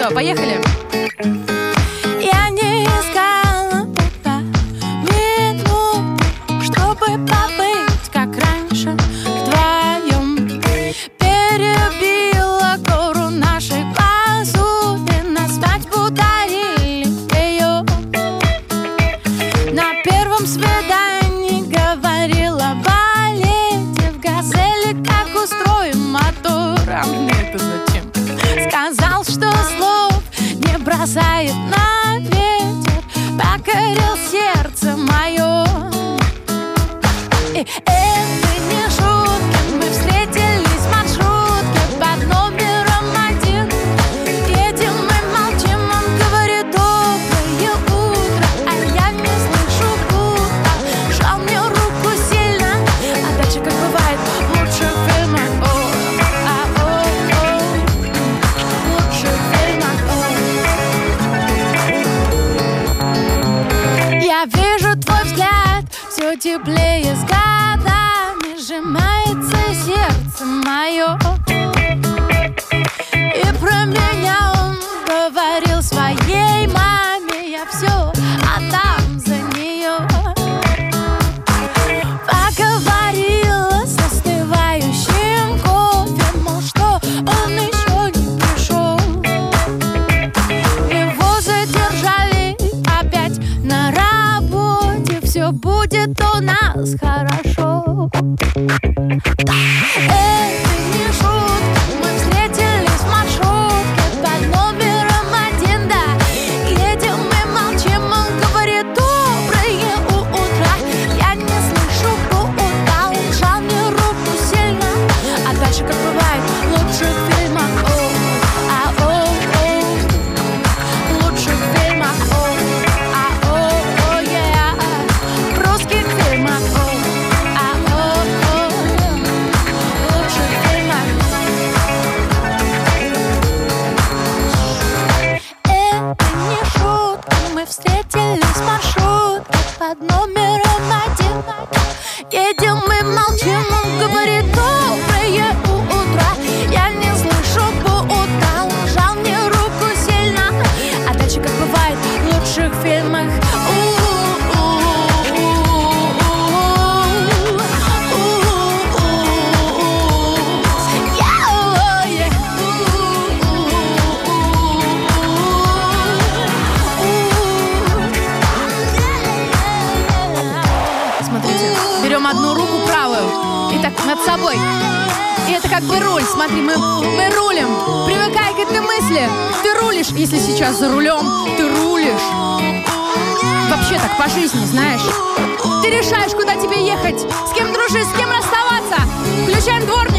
Все, поехали. Я не искала будто минут, чтобы побыть как раньше вдвоем. Перебила гору нашей глазури, на свадьбу дарили ее. На первом свидании говорила балете в газели, как устроим мотор. А мне это зачем? Сказал, что слов не бросает на ветер, покорил сердце мое. И это не шутки, мы встретились в маршрутке под номером 1. Едем мы молчим, он говорит доброе утро, а я не слышу будто жал мне руку сильно. А дальше, как бывает, лучше в фильмах. Лучше в фильмах. Я вижу твой взгляд, все теплее с годами, сжимается сердце мое. И про меня он говорил своей маме, я все отдам за нее. Поговорила с остывающим кофе, мол, что он еще не пришел. Его задержали опять на работе, все будет у нас хорошо. Это не шутка, мы встретились в маршрутке под номером 1, да. Едем мы молчим, он говорит доброе утро, я не слышу будто он сжал мне руку сильно. А дальше, как бывает, лучше в фильмах. Лучше в фильмах. В русских фильмах. Лучше в фильмах. Это не шутка, мы встретились в маршрутке под номером 1. Едем мы молчим, он говорит доброе утро, я не слышу будто он сжал мне руку сильно. А дальше, как бывает в лучших фильмах. Смотрите, берем одну руку правую и так над собой. И это как бы руль. Смотри, мы рулим. Привыкай к этой мысли. Ты рулишь. Если сейчас за рулем, ты рулишь. Вообще так по жизни, знаешь. Ты решаешь, куда тебе ехать, с кем дружить, с кем расставаться. Включаем дворник.